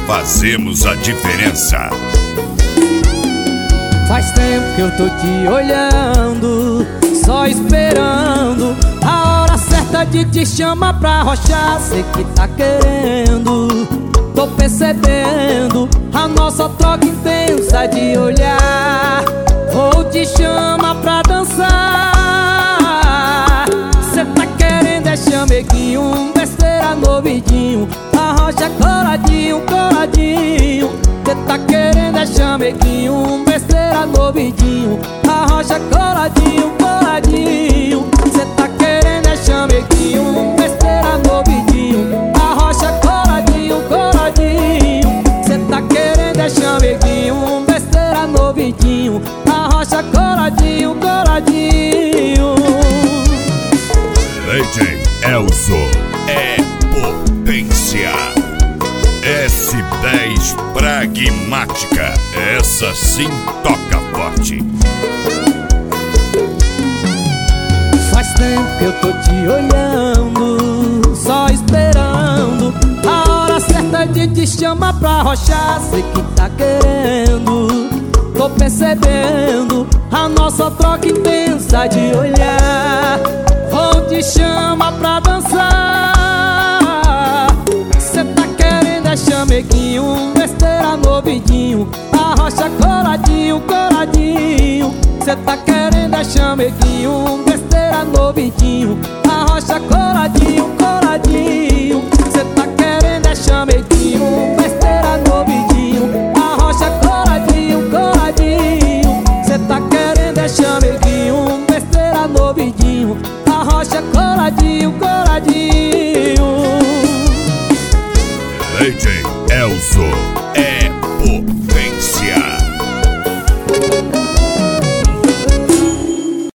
fazemos a diferença. Faz tempo que eu tô te olhando, só esperando a hora certa de te chamar pra arrochar. Sei que tá querendo, tô percebendo a nossa troca intensa de olhar. Vou te chamar pra dançar. Cê tá querendo é chameguinho, besteira no ouvidinho, arrocha coladinho, coladinho. Cê tá querendo é chameguinho, besteira no ouvidinho, arrocha coladinho, coladinho. Cê tá querendo é chameguinho, besteira no ouvidinho, arrocha coladinho, coladinho. Cê tá querendo é chameguinho, besteira no ouvidinho, arrocha coladinho, coladinho. DJ Elzo é potência. S10 pragmática, essa sim toca forte. Faz tempo que eu tô te olhando, só esperando a hora certa de te chamar pra arrochar. Sei que tá querendo, tô percebendo a nossa troca intensa de olhar. Vou te chamar pra dançar. Cê tá querendo é chameguinho, besteira no ouvidinho, arrocha coladinho, coladinho. Cê tá querendo é chameguinho, besteira no ouvidinho, arrocha coladinho, coladinho. Cê tá querendo é chameguinho.